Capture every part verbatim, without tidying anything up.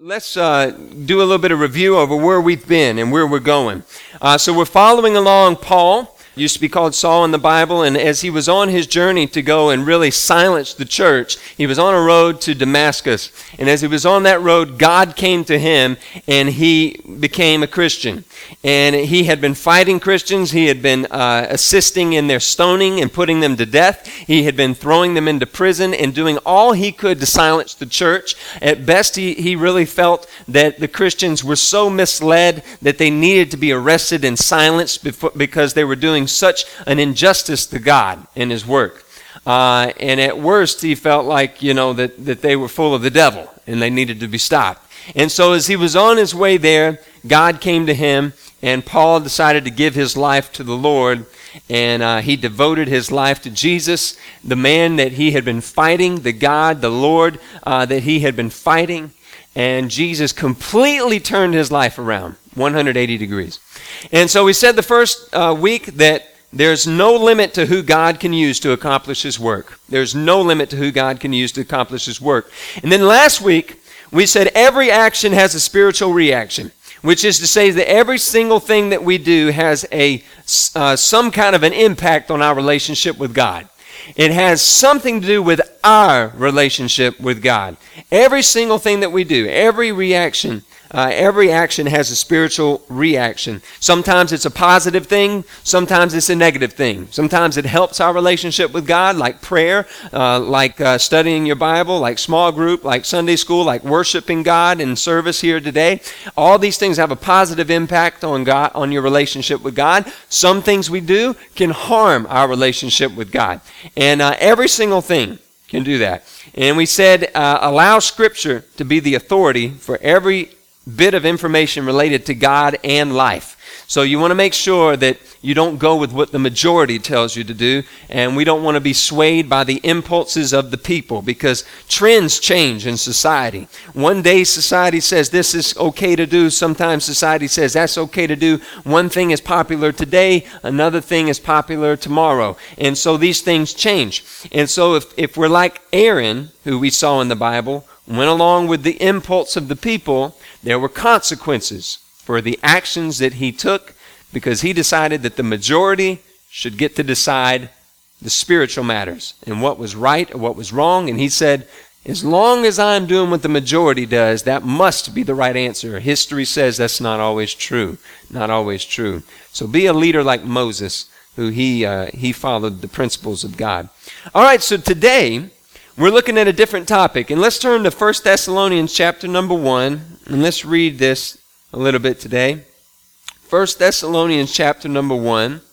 Let's uh, do a little bit of review over where we've been and where we're going. Uh, so we're following along Paul. Used to be called Saul in the Bible, and as he was on his journey to go and really silence the church, he was on a road to Damascus. And as he was on that road, God came to him, and he became a Christian. And he had been fighting Christians. He had been uh, assisting in their stoning and putting them to death. He had been throwing them into prison and doing all he could to silence the church. At best, he, he really felt that the Christians were so misled that they needed to be arrested and silenced before, because they were doing such an injustice to God in his work. Uh, and at worst, he felt like, you know, that, that they were full of the devil and they needed to be stopped. And so as he was on his way there, God came to him, and Paul decided to give his life to the Lord, and uh, he devoted his life to Jesus, the man that he had been fighting, the God, the Lord uh, that he had been fighting, and Jesus completely turned his life around, one hundred eighty degrees. And so we said the first uh, week that there's no limit to who God can use to accomplish his work. There's no limit to who God can use to accomplish his work. And then last week, we said every action has a spiritual reaction, which is to say that every single thing that we do has a uh, some kind of an impact on our relationship with God. It has something to do with our relationship with God. Every single thing that we do, every reaction, uh, every action has a spiritual reaction. Sometimes it's a positive thing. Sometimes it's a negative thing. Sometimes it helps our relationship with God, like prayer, uh, like uh, studying your Bible, like small group, like Sunday school, like worshiping God in service here today. All these things have a positive impact on God, on your relationship with God. Some things we do can harm our relationship with God. And uh, every single thing can do that. And we said, uh, allow Scripture to be the authority for every bit of information related to God and life. So you want to make sure that you don't go with what the majority tells you to do, and we don't want to be swayed by the impulses of the people, because trends change in society. One day society says this is okay to do. Sometimes society says that's okay to do. One thing is popular today, another thing is popular tomorrow. And so these things change. And so if, if we're like Aaron, who we saw in the Bible, went along with the impulse of the people, there were consequences for the actions that he took, because he decided that the majority should get to decide the spiritual matters and what was right or what was wrong. And he said, as long as I'm doing what the majority does, that must be the right answer. History says that's not always true. Not always true. So be a leader like Moses, who he uh, he followed the principles of God. All right, so today we're looking at a different topic. And let's turn to First Thessalonians chapter number one, and let's read this a little bit today. First Thessalonians chapter number one,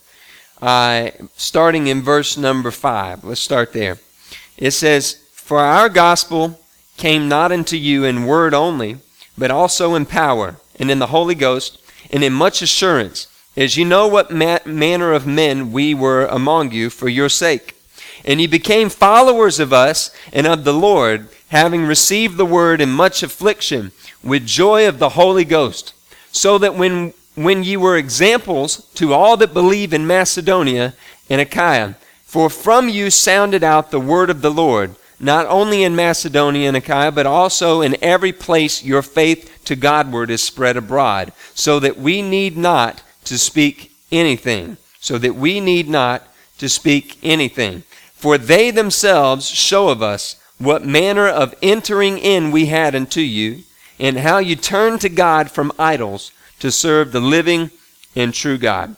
uh, starting in verse number five. Let's start there. It says, "For our gospel came not unto you in word only, but also in power, and in the Holy Ghost, and in much assurance, as you know what ma- manner of men we were among you for your sake. And ye became followers of us and of the Lord, having received the word in much affliction, with joy of the Holy Ghost, so that when when ye were examples to all that believe in Macedonia and Achaia, for from you sounded out the word of the Lord, not only in Macedonia and Achaia, but also in every place your faith to Godward is spread abroad, so that we need not to speak anything, so that we need not to speak anything. For they themselves show of us what manner of entering in we had unto you, and how you turned to God from idols to serve the living and true God."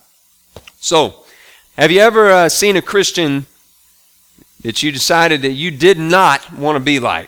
So, have you ever uh, seen a Christian that you decided that you did not want to be like?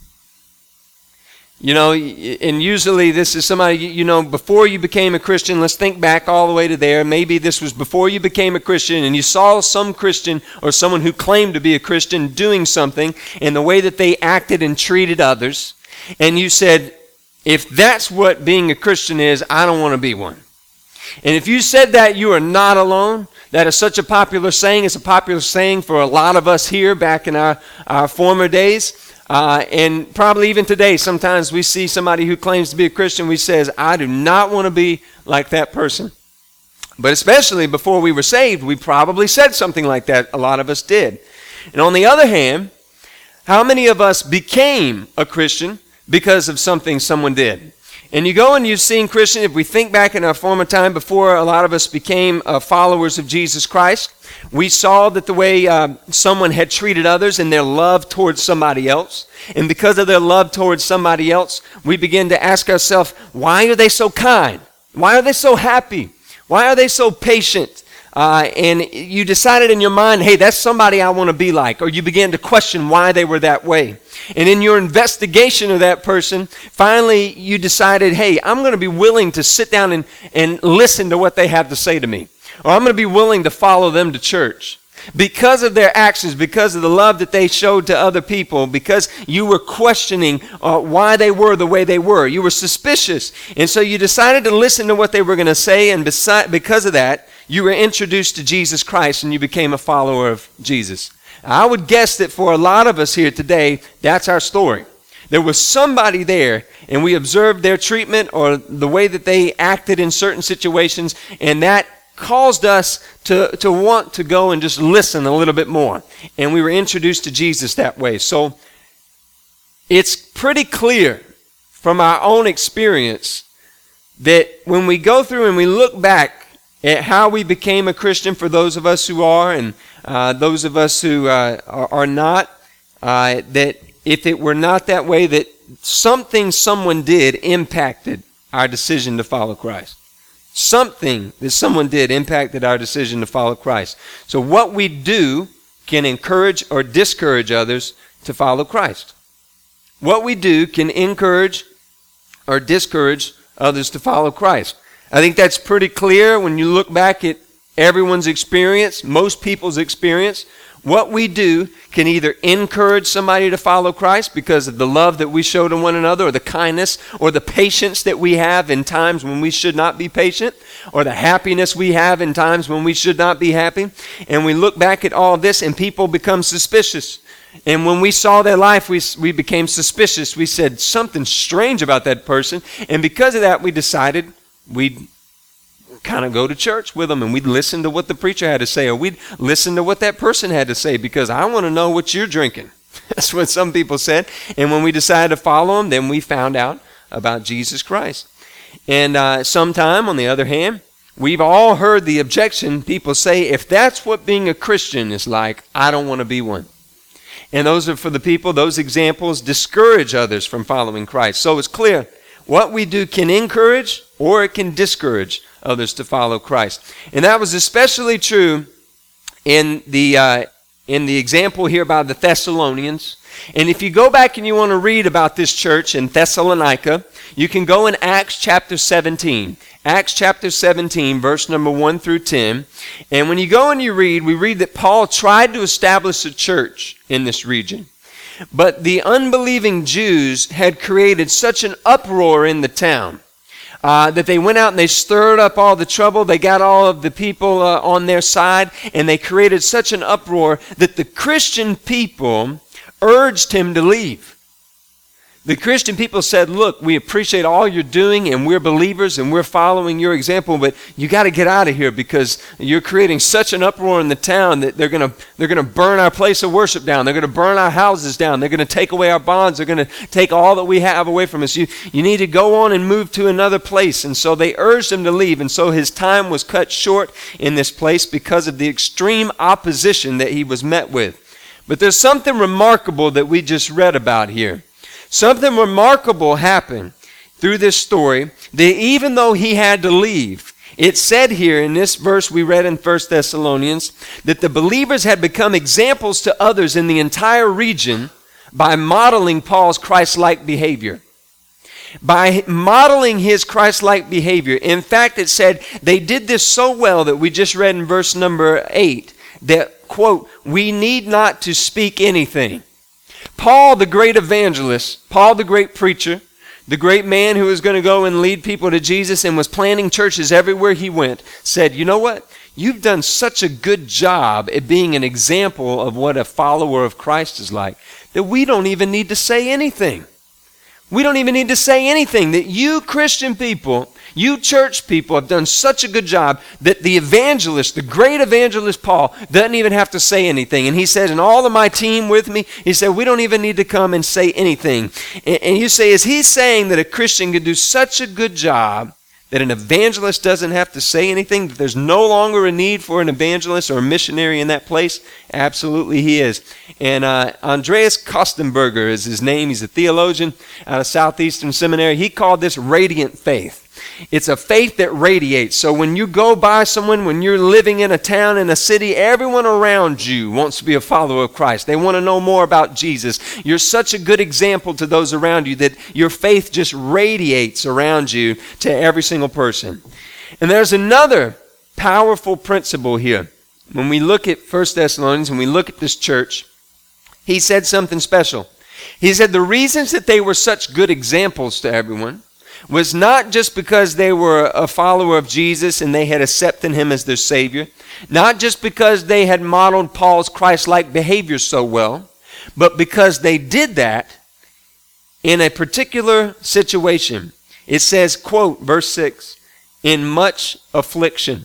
You know, and usually this is somebody, you know, before you became a Christian. Let's think back all the way to there. Maybe this was before you became a Christian, and you saw some Christian or someone who claimed to be a Christian doing something in the way that they acted and treated others. And you said, if that's what being a Christian is, I don't want to be one. And if you said that, you are not alone. That is such a popular saying. It's a popular saying for a lot of us here back in our, our former days. Uh, and probably even today, sometimes we see somebody who claims to be a Christian. We says, I do not want to be like that person. But especially before we were saved, we probably said something like that. A lot of us did. And on the other hand, how many of us became a Christian because of something someone did. And you go and you've seen Christians, if we think back in our former time before a lot of us became uh, followers of Jesus Christ, we saw that the way uh, someone had treated others and their love towards somebody else. And because of their love towards somebody else, we begin to ask ourselves, why are they so kind? Why are they so happy? Why are they so patient? Uh, and you decided in your mind, hey, that's somebody I want to be like. Or you began to question why they were that way. And in your investigation of that person, finally you decided, hey, I'm going to be willing to sit down and, and listen to what they have to say to me. Or I'm going to be willing to follow them to church. Because of their actions, because of the love that they showed to other people, because you were questioning uh, why they were the way they were. You were suspicious. And so you decided to listen to what they were going to say, and besi- because of that, you were introduced to Jesus Christ and you became a follower of Jesus. I would guess that for a lot of us here today, that's our story. There was somebody there, and we observed their treatment or the way that they acted in certain situations, and that caused us to, to want to go and just listen a little bit more. And we were introduced to Jesus that way. So it's pretty clear from our own experience that when we go through and we look back at how we became a Christian, for those of us who are and uh, those of us who uh, are, are not, uh, that if it were not that way, that something someone did impacted our decision to follow Christ. Something that someone did impacted our decision to follow Christ. So what we do can encourage or discourage others to follow Christ. What we do can encourage or discourage others to follow Christ. I think that's pretty clear when you look back at everyone's experience, most people's experience. What we do can either encourage somebody to follow Christ because of the love that we show to one another, or the kindness, or the patience that we have in times when we should not be patient, or the happiness we have in times when we should not be happy. And we look back at all this and people become suspicious. And when we saw their life, we, we became suspicious. We said something strange about that person. And because of that, we decided we'd kind of go to church with them, and we'd listen to what the preacher had to say, or we'd listen to what that person had to say, because I want to know what you're drinking. That's what some people said. And when we decided to follow them, then we found out about Jesus Christ. And uh, sometime, on the other hand, we've all heard the objection. People say, if that's what being a Christian is like, I don't want to be one. And those are for the people, those examples discourage others from following Christ. So it's clear, what we do can encourage or it can discourage others to follow Christ. And that was especially true in the uh, in the example here by the Thessalonians. And if you go back and you want to read about this church in Thessalonica, you can go in Acts chapter seventeen. Acts chapter seventeen, verse number one through ten. And when you go and you read, we read that Paul tried to establish a church in this region. But the unbelieving Jews had created such an uproar in the town uh, that they went out and they stirred up all the trouble. They got all of the people uh, on their side, and they created such an uproar that the Christian people urged him to leave. The Christian people said, look, we appreciate all you're doing, and we're believers, and we're following your example, but you got to get out of here because you're creating such an uproar in the town that they're going to they're going to burn our place of worship down. They're going to burn our houses down. They're going to take away our bonds. They're going to take all that we have away from us. You, you need to go on and move to another place. And so they urged him to leave, and so his time was cut short in this place because of the extreme opposition that he was met with. But there's something remarkable that we just read about here. Something remarkable happened through this story, that even though he had to leave, it said here in this verse we read in First Thessalonians that the believers had become examples to others in the entire region by modeling Paul's Christ-like behavior. By modeling his Christ-like behavior. In fact, it said they did this so well that we just read in verse number eight that, quote, we need not to speak anything. Paul, the great evangelist, Paul, the great preacher, the great man who was going to go and lead people to Jesus and was planting churches everywhere he went, said, you know what? You've done such a good job at being an example of what a follower of Christ is like that we don't even need to say anything. We don't even need to say anything. That you Christian people, you church people have done such a good job that the evangelist, the great evangelist Paul, doesn't even have to say anything. And he says, and all of my team with me, he said, we don't even need to come and say anything. And, and you say, is he saying that a Christian can do such a good job that an evangelist doesn't have to say anything, that there's no longer a need for an evangelist or a missionary in that place? Absolutely he is. And uh, Andreas Kostenberger is his name. He's a theologian out of Southeastern Seminary. He called this radiant faith. It's a faith that radiates. So when you go by someone, when you're living in a town, in a city, everyone around you wants to be a follower of Christ. They want to know more about Jesus. You're such a good example to those around you that your faith just radiates around you to every single person. And there's another powerful principle here. When we look at First Thessalonians, when we look at this church, he said something special. He said the reasons that they were such good examples to everyone was not just because they were a follower of Jesus and they had accepted him as their Savior, not just because they had modeled Paul's Christ-like behavior so well, but because they did that in a particular situation. It says, quote, verse six, in much affliction.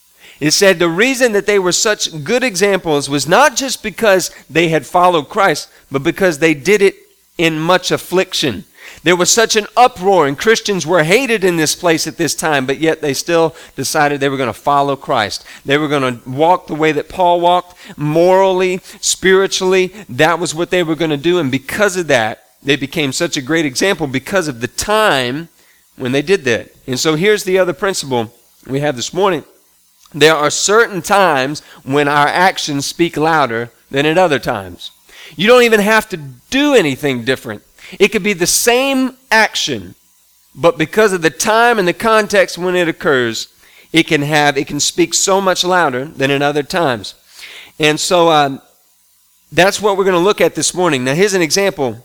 It said the reason that they were such good examples was not just because they had followed Christ, but because they did it in much affliction. There was such an uproar, and Christians were hated in this place at this time, but yet they still decided they were going to follow Christ. They were going to walk the way that Paul walked, morally, spiritually. That was what they were going to do, and because of that, they became such a great example because of the time when they did that. And so here's the other principle we have this morning. There are certain times when our actions speak louder than at other times. You don't even have to do anything different. It could be the same action, but because of the time and the context when it occurs, it can have, it can speak so much louder than in other times. And so um, that's what we're going to look at this morning. Now here's an example.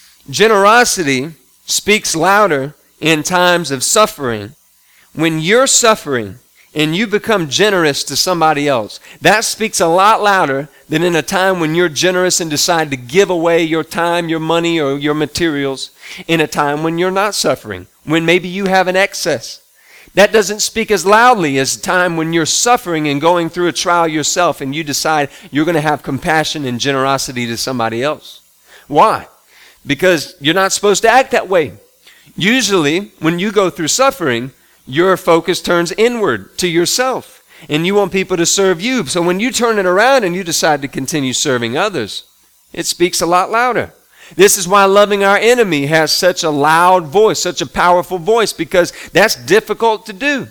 Generosity speaks louder in times of suffering. When you're suffering and you become generous to somebody else, that speaks a lot louder than in a time when you're generous and decide to give away your time, your money, or your materials in a time when you're not suffering, when maybe you have an excess. That doesn't speak as loudly as a time when you're suffering and going through a trial yourself and you decide you're going to have compassion and generosity to somebody else. Why? Because you're not supposed to act that way. Usually, when you go through suffering, your focus turns inward to yourself, and you want people to serve you. So when you turn it around and you decide to continue serving others, it speaks a lot louder. This is why loving our enemy has such a loud voice, such a powerful voice, because that's difficult to do.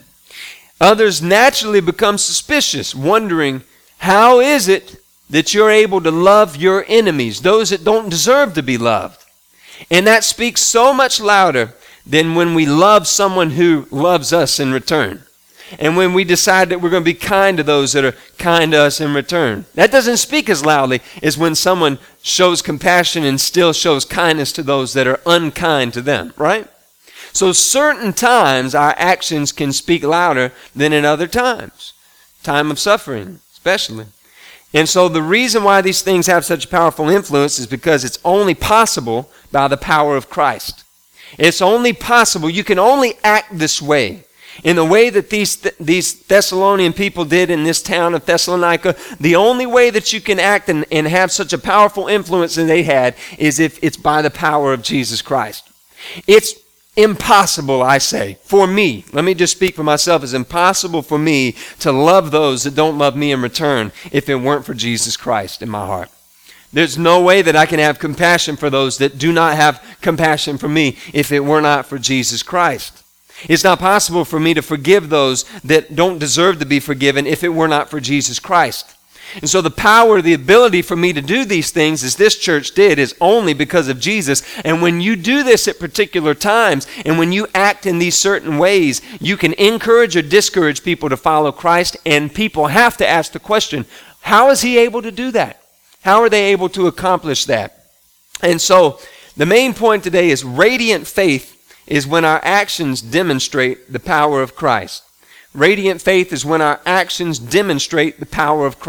Others naturally become suspicious, wondering, how is it that you're able to love your enemies, those that don't deserve to be loved? And that speaks so much louder than when we love someone who loves us in return. And when we decide that we're going to be kind to those that are kind to us in return. That doesn't speak as loudly as when someone shows compassion and still shows kindness to those that are unkind to them, right? So certain times our actions can speak louder than in other times. Time of suffering, especially. And so the reason why these things have such powerful influence is because it's only possible by the power of Christ. It's only possible, you can only act this way, in the way that these, th- these Thessalonian people did in this town of Thessalonica. The only way that you can act and, and have such a powerful influence that they had is if it's by the power of Jesus Christ. It's impossible, I say, for me, let me just speak for myself, it's impossible for me to love those that don't love me in return if it weren't for Jesus Christ in my heart. There's no way that I can have compassion for those that do not have compassion for me if it were not for Jesus Christ. It's not possible for me to forgive those that don't deserve to be forgiven if it were not for Jesus Christ. And so the power, the ability for me to do these things as this church did is only because of Jesus. And when you do this at particular times and when you act in these certain ways, you can encourage or discourage people to follow Christ, and people have to ask the question, how is he able to do that? How are they able to accomplish that? And so the main point today is radiant faith is when our actions demonstrate the power of Christ. Radiant faith is when our actions demonstrate the power of Christ.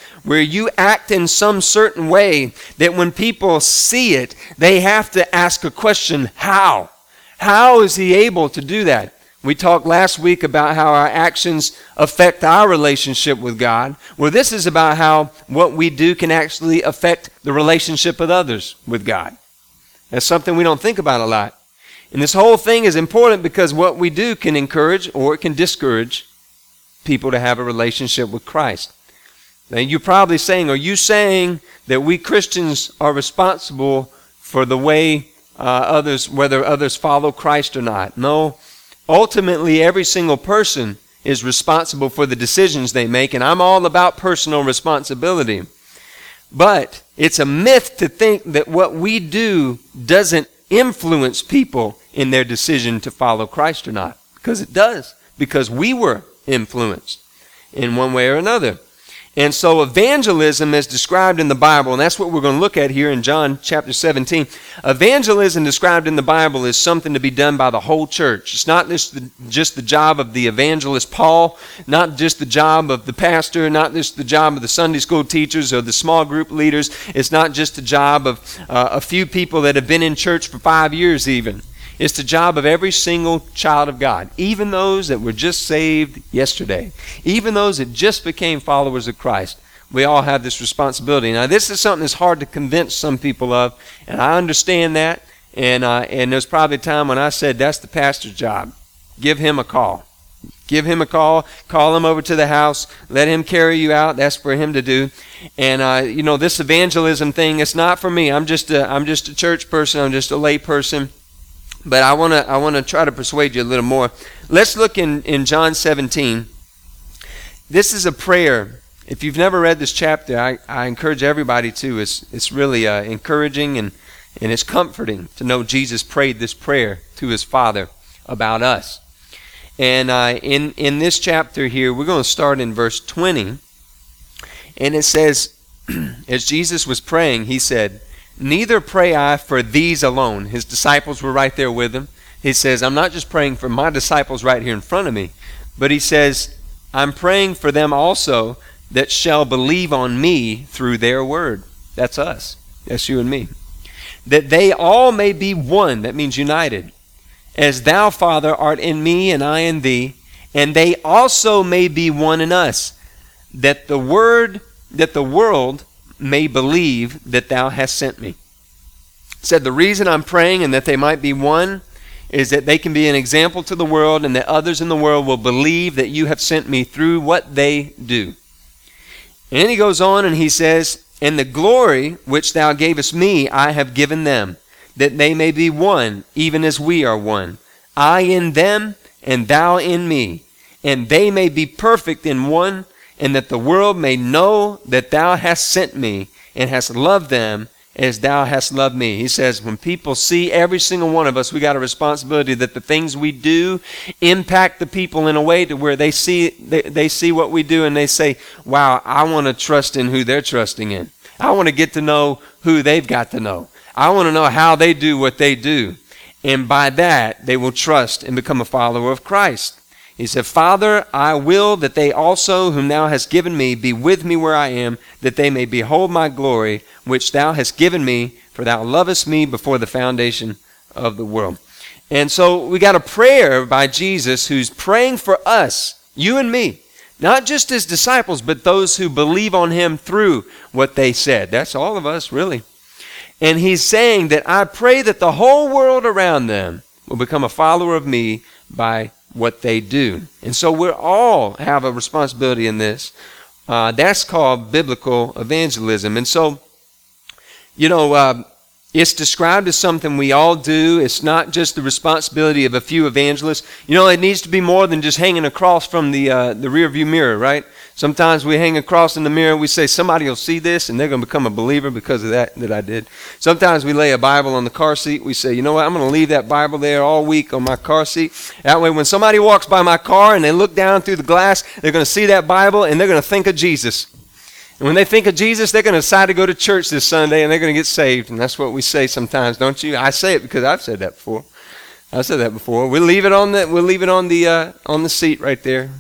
where you act in some certain way that when people see it, they have to ask a question, how? How is he able to do that? We talked last week about how our actions affect our relationship with God. Well, this is about how what we do can actually affect the relationship of others with God. That's something we don't think about a lot. And this whole thing is important because what we do can encourage or it can discourage people to have a relationship with Christ. Now, you're probably saying, are you saying that we Christians are responsible for the way uh, others, whether others follow Christ or not? No. Ultimately, every single person is responsible for the decisions they make, and I'm all about personal responsibility. But it's a myth to think that what we do doesn't influence people in their decision to follow Christ or not. Because it does. Because we were influenced in one way or another. And so evangelism is described in the Bible, and that's what we're going to look at here in John chapter seventeen. Evangelism described in the Bible is something to be done by the whole church. It's not just the, just the job of the evangelist Paul, not just the job of the pastor, not just the job of the Sunday school teachers or the small group leaders. It's not just the job of uh, a few people that have been in church for five years even. It's the job of every single child of God, even those that were just saved yesterday, even those that just became followers of Christ. We all have this responsibility. Now, this is something that's hard to convince some people of, and I understand that. And uh, and there's probably a time when I said, that's the pastor's job. Give him a call. Give him a call. Call him over to the house. Let him carry you out. That's for him to do. And uh, you know, this evangelism thing, it's not for me. I'm just a, I'm just a church person. I'm just a lay person. But I want to I want to try to persuade you a little more. Let's look in, in John seventeen. This is a prayer. If you've never read this chapter, I, I encourage everybody to. It's, it's really uh, encouraging and, and it's comforting to know Jesus prayed this prayer to his Father about us. And uh, in, in this chapter here, we're going to start in verse twenty. And it says, as Jesus was praying, he said, neither pray I for these alone. His disciples were right there with him. He says, I'm not just praying for my disciples right here in front of me, but he says, I'm praying for them also that shall believe on me through their word. That's us. That's you and me. That they all may be one. That means united. As thou, Father, art in me and I in thee, and they also may be one in us, that the word, that the world may believe that thou hast sent me. Said the reason I'm praying and that they might be one is that they can be an example to the world and that others in the world will believe that you have sent me through what they do. And then he goes on and he says, and the glory which thou gavest me I have given them, that they may be one, even as we are one. I in them and thou in me, and they may be perfect in one, and that the world may know that thou hast sent me and hast loved them as thou hast loved me. He says when people see every single one of us, we got a responsibility that the things we do impact the people in a way to where they see they, they see what we do and they say, wow, I want to trust in who they're trusting in. I want to get to know who they've got to know. I want to know how they do what they do. And by that, they will trust and become a follower of Christ. He said, Father, I will that they also, whom thou hast given me, be with me where I am, that they may behold my glory, which thou hast given me, for thou lovest me before the foundation of the world. And so we got a prayer by Jesus who's praying for us, you and me, not just his disciples, but those who believe on him through what they said. That's all of us, really. And he's saying that I pray that the whole world around them will become a follower of me by what they do. And so we all have a responsibility in this. Uh, that's called biblical evangelism. And so, you know, uh, it's described as something we all do. It's not just the responsibility of a few evangelists. You know, it needs to be more than just hanging across from the uh, the rear view mirror, right? Sometimes we hang across in the mirror, we say somebody will see this and they're going to become a believer because of that that I did. Sometimes we lay a Bible on the car seat. We say, you know what, I'm going to leave that Bible there all week on my car seat. That way when somebody walks by my car and they look down through the glass, they're going to see that Bible and they're going to think of Jesus. And when they think of Jesus, they're going to decide to go to church this Sunday and they're going to get saved. And that's what we say sometimes, don't you? I say it because I've said that before. I've said that before. We'll leave it on the we'll leave it on the uh, on the seat right there.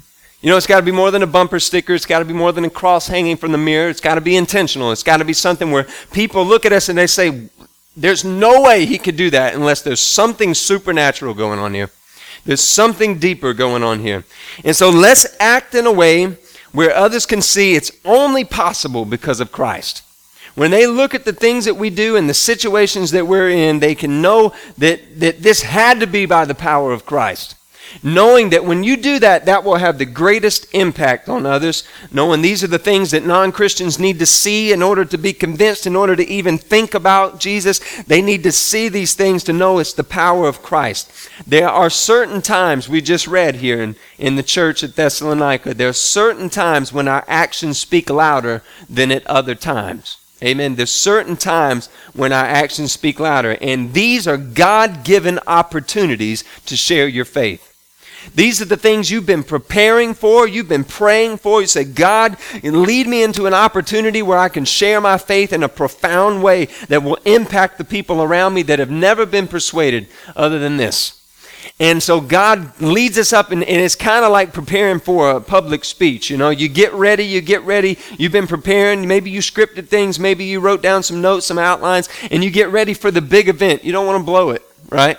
You know, it's got to be more than a bumper sticker. It's got to be more than a cross hanging from the mirror. It's got to be intentional. It's got to be something where people look at us and they say, there's no way he could do that unless there's something supernatural going on here. There's something deeper going on here. And so let's act in a way where others can see it's only possible because of Christ. When they look at the things that we do and the situations that we're in, they can know that, that this had to be by the power of Christ. Knowing that when you do that, that will have the greatest impact on others. Knowing these are the things that non-Christians need to see in order to be convinced, in order to even think about Jesus. They need to see these things to know it's the power of Christ. There are certain times, we just read here in, in the church at Thessalonica, there are certain times when our actions speak louder than at other times. Amen. There's certain times when our actions speak louder. And these are God-given opportunities to share your faith. These are the things you've been preparing for, you've been praying for. You say, God, lead me into an opportunity where I can share my faith in a profound way that will impact the people around me that have never been persuaded other than this. And so God leads us up, and, and it's kind of like preparing for a public speech. You know, you get ready, you get ready, you've been preparing, maybe you scripted things, maybe you wrote down some notes, some outlines, and you get ready for the big event. You don't want to blow it, right?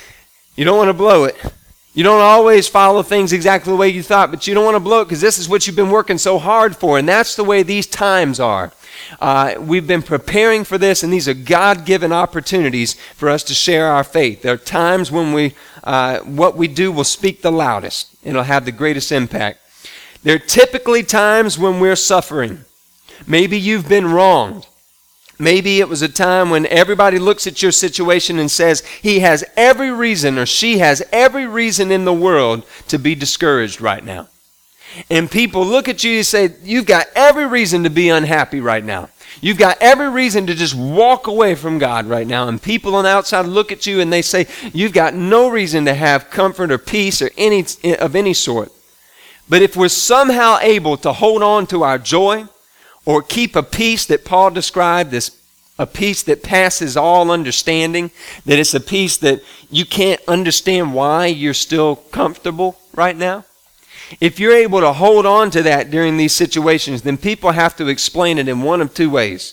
You don't want to blow it. You don't always follow things exactly the way you thought, but you don't want to blow it because this is what you've been working so hard for, and that's the way these times are. Uh, we've been preparing for this, and these are God-given opportunities for us to share our faith. There are times when we, uh, what we do will speak the loudest. It'll have the greatest impact. There are typically times when we're suffering. Maybe you've been wronged. Maybe it was a time when everybody looks at your situation and says, he has every reason or she has every reason in the world to be discouraged right now. And people look at you and say, you've got every reason to be unhappy right now. You've got every reason to just walk away from God right now. And people on the outside look at you and they say, you've got no reason to have comfort or peace or any of any sort. But if we're somehow able to hold on to our joy, or keep a peace that Paul described, this a peace that passes all understanding, that it's a peace that you can't understand why you're still comfortable right now. If you're able to hold on to that during these situations, then people have to explain it in one of two ways.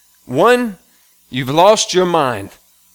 One, you've lost your mind.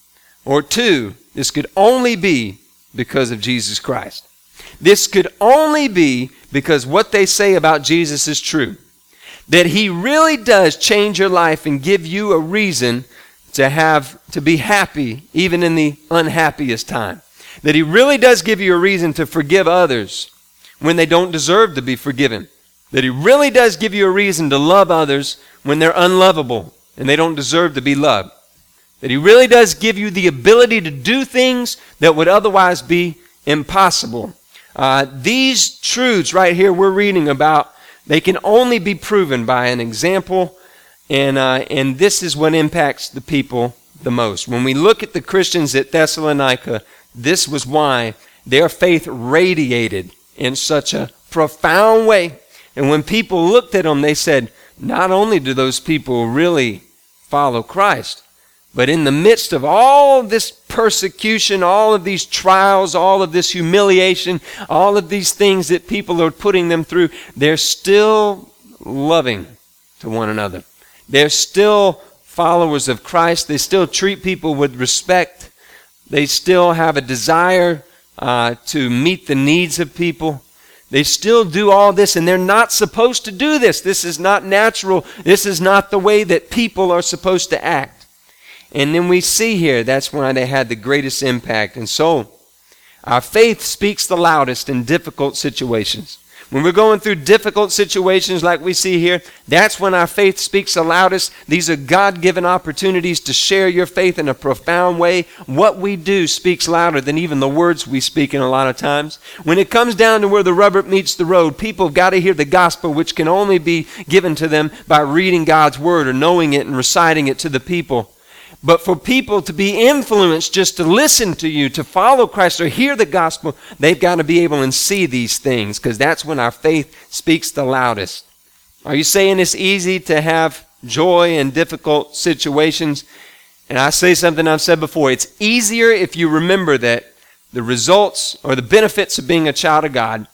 Or two, this could only be because of Jesus Christ. This could only be because what they say about Jesus is true. That he really does change your life and give you a reason to have to be happy even in the unhappiest time. That he really does give you a reason to forgive others when they don't deserve to be forgiven. That he really does give you a reason to love others when they're unlovable and they don't deserve to be loved. That he really does give you the ability to do things that would otherwise be impossible. Uh, these truths right here we're reading about, they can only be proven by an example, and uh, and this is what impacts the people the most. When we look at the Christians at Thessalonica, this was why their faith radiated in such a profound way. And when people looked at them, they said, not only do those people really follow Christ, but in the midst of all this persecution, all of these trials, all of this humiliation, all of these things that people are putting them through, they're still loving to one another. They're still followers of Christ. They still treat people with respect. They still have a desire uh, to meet the needs of people. They still do all this, and they're not supposed to do this. This is not natural. This is not the way that people are supposed to act. And then we see here, that's why they had the greatest impact. And so, our faith speaks the loudest in difficult situations. When we're going through difficult situations like we see here, that's when our faith speaks the loudest. These are God-given opportunities to share your faith in a profound way. What we do speaks louder than even the words we speak in a lot of times. When it comes down to where the rubber meets the road, people have got to hear the gospel, which can only be given to them by reading God's word or knowing it and reciting it to the people. But for people to be influenced just to listen to you, to follow Christ or hear the gospel, they've got to be able to see these things, because that's when our faith speaks the loudest. Are you saying it's easy to have joy in difficult situations? And I say something I've said before. It's easier if you remember that the results or the benefits of being a child of God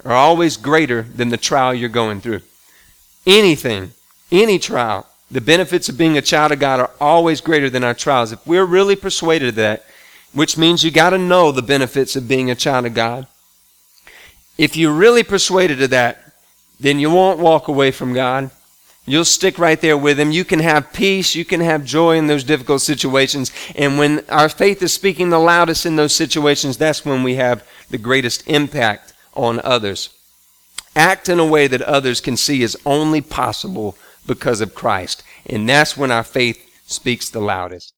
are always greater than the trial you're going through. Anything, any trial, the benefits of being a child of God are always greater than our trials. If we're really persuaded of that, which means you got to know the benefits of being a child of God. If you're really persuaded of that, then you won't walk away from God. You'll stick right there with Him. You can have peace. You can have joy in those difficult situations. And when our faith is speaking the loudest in those situations, that's when we have the greatest impact on others. Act in a way that others can see is only possible because of Christ. And that's when our faith speaks the loudest.